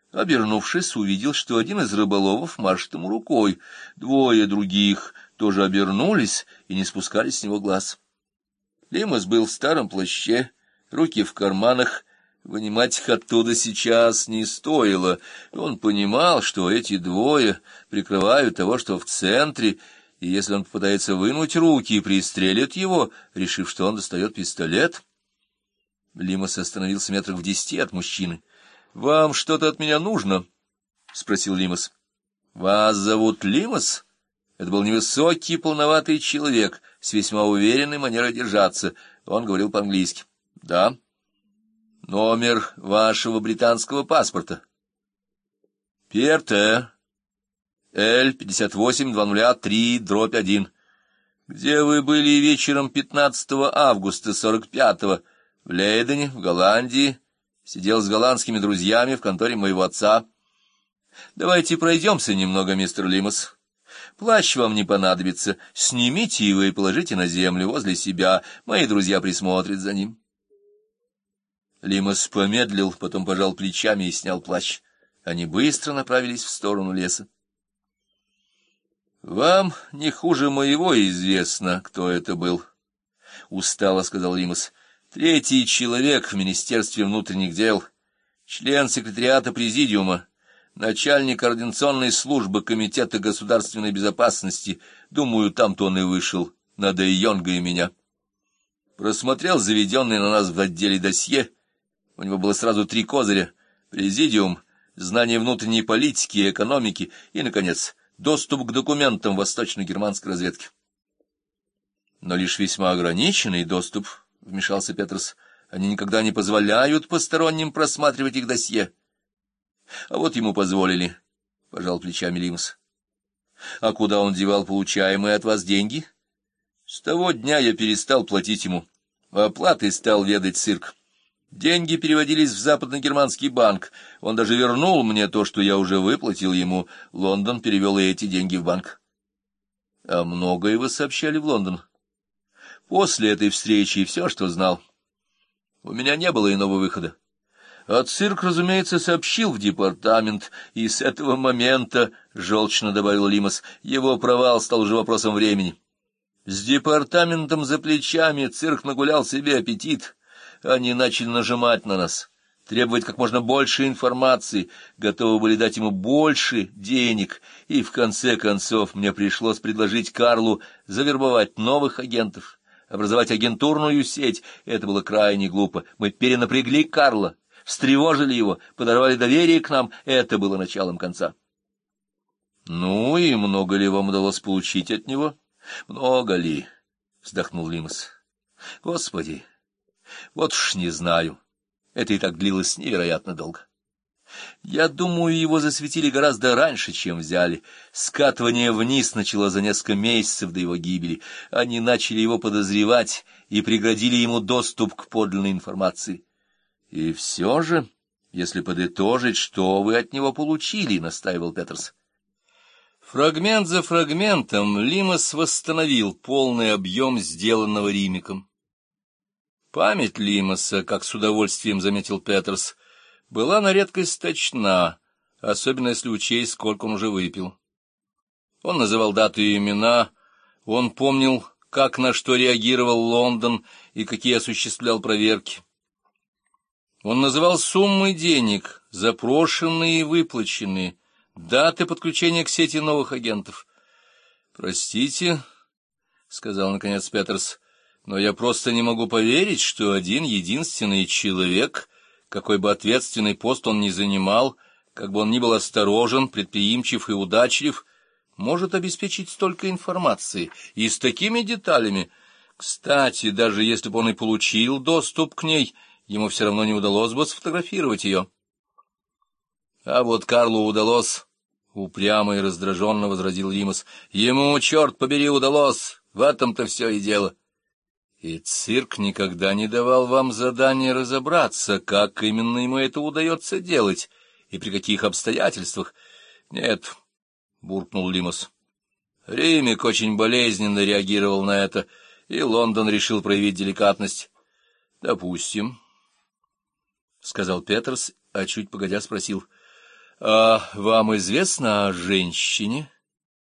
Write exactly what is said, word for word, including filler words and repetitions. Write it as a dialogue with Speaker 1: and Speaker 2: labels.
Speaker 1: Обернувшись, увидел, что один из рыболовов машет ему рукой. Двое других тоже обернулись и не спускали с него глаз. Лимос был в старом плаще, руки в карманах. Вынимать их оттуда сейчас не стоило. Он понимал, что эти двое прикрывают того, что в центре, и если он попытается вынуть руки, пристрелят его, решив, что он достает пистолет. Лимос остановился метрах в десяти от мужчины. — Вам что-то от меня нужно? — спросил Лимос. — Вас зовут Лимос? Это был невысокий, полноватый человек с весьма уверенной манерой держаться. Он говорил по-английски. — Да. — Номер вашего британского паспорта? — Перте. Л пятьдесят восемь двадцать три дробь один. Где вы были вечером пятнадцатого августа сорок пятого? В Лейдене, в Голландии. Сидел с голландскими друзьями в конторе моего отца. Давайте пройдемся немного, мистер Лимос. Плащ вам не понадобится. Снимите его и положите на землю возле себя. Мои друзья присмотрят за ним. Лимос помедлил, потом пожал плечами и снял плащ. Они быстро направились в сторону леса. — Вам не хуже моего известно, кто это был, — устало сказал Лимос. — Третий человек в Министерстве внутренних дел, член секретариата Президиума, начальник координационной службы Комитета государственной безопасности. Думаю, там-то он и вышел, на Де Йонга и меня. Просмотрел заведенный на нас в отделе досье. У него было сразу три козыря: Президиум, знание внутренней политики и экономики и, наконец, доступ к документам восточно-германской разведки. Но лишь весьма ограниченный доступ, — вмешался Петерс. Они никогда не позволяют посторонним просматривать их досье. А вот ему позволили, — пожал плечами Лимос. А куда он девал получаемые от вас деньги? С того дня я перестал платить ему. Оплатой стал ведать цирк. Деньги переводились в западно-германский банк. Он даже вернул мне то, что я уже выплатил ему. Лондон перевел и эти деньги в банк. А многое вы сообщали в Лондон? После этой встречи все, что знал. У меня не было иного выхода. А цирк, разумеется, сообщил в департамент, и с этого момента, — желчно добавил Лимос, — его провал стал уже вопросом времени. С департаментом за плечами цирк нагулял себе аппетит. Они начали нажимать на нас, требовать как можно больше информации, готовы были дать ему больше денег, и в конце концов мне пришлось предложить Карлу завербовать новых агентов, образовать агентурную сеть. Это было крайне глупо. Мы перенапрягли Карла, встревожили его, подорвали доверие к нам. Это было началом конца. — Ну и много ли вам удалось получить от него? — Много ли? — вздохнул Лимос. — Господи! Вот уж не знаю. Это и так длилось невероятно долго. Я думаю, его засветили гораздо раньше, чем взяли. Скатывание вниз начало за несколько месяцев до его гибели. Они начали его подозревать и преградили ему доступ к подлинной информации. И все же, если подытожить, что вы от него получили, — настаивал Петерс. Фрагмент за фрагментом Лимос восстановил полный объем сделанного Римиком. Память Лимоса, как с удовольствием заметил Петерс, была на редкость точна, особенно если учесть, сколько он уже выпил. Он называл даты и имена, он помнил, как на что реагировал Лондон и какие осуществлял проверки. Он называл суммы денег, запрошенные и выплаченные, даты подключения к сети новых агентов. — Простите, — сказал наконец Петерс, — но я просто не могу поверить, что один единственный человек, какой бы ответственный пост он ни занимал, как бы он ни был осторожен, предприимчив и удачлив, может обеспечить столько информации и с такими деталями. Кстати, даже если бы он и получил доступ к ней, ему все равно не удалось бы сфотографировать ее. А вот Карлу удалось, — упрямо и раздраженно возразил Лимос. — Ему, черт побери, удалось, в этом-то все и дело. И цирк никогда не давал вам задания разобраться, как именно ему это удается делать и при каких обстоятельствах? — Нет, — буркнул Лимос. Римик очень болезненно реагировал на это, и Лондон решил проявить деликатность. — Допустим, — сказал Петерс, а чуть погодя спросил. А вам известно о женщине,